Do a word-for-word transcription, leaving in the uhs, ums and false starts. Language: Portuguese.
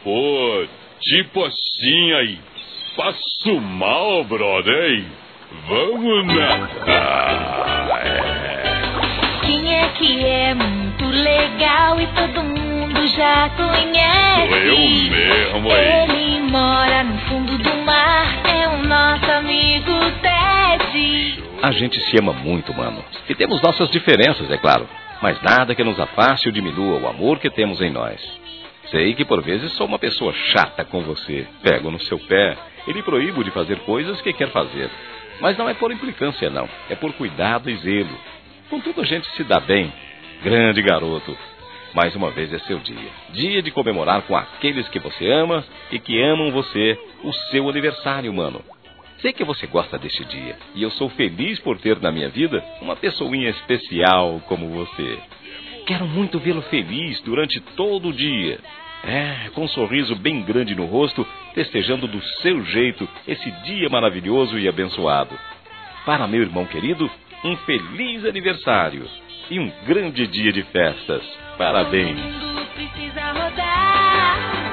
Pô, tipo assim aí. Passo mal, brother, hein? Vamos na... Ah, é. Quem é que é muito legal e todo mundo já conhece? Sou eu mesmo, aí. Ele mora no fundo do mar, é o nosso amigo Ted. A gente se ama muito, mano. E temos nossas diferenças, é claro. Mas nada que nos afaste ou diminua o amor que temos em nós. Sei que por vezes sou uma pessoa chata com você. Pego no seu pé e lhe proíbo de fazer coisas que quer fazer. Mas não é por implicância, não. É por cuidado e zelo. Contudo, a gente se dá bem. Grande garoto. Mais uma vez é seu dia. Dia de comemorar com aqueles que você ama e que amam você o seu aniversário, mano. Sei que você gosta deste dia. E eu sou feliz por ter na minha vida uma pessoinha especial como você. Quero muito vê-lo feliz durante todo o dia. É, com um sorriso bem grande no rosto, festejando do seu jeito esse dia maravilhoso e abençoado. Para meu irmão querido, um feliz aniversário e um grande dia de festas. Parabéns. Todo mundo precisa rodar.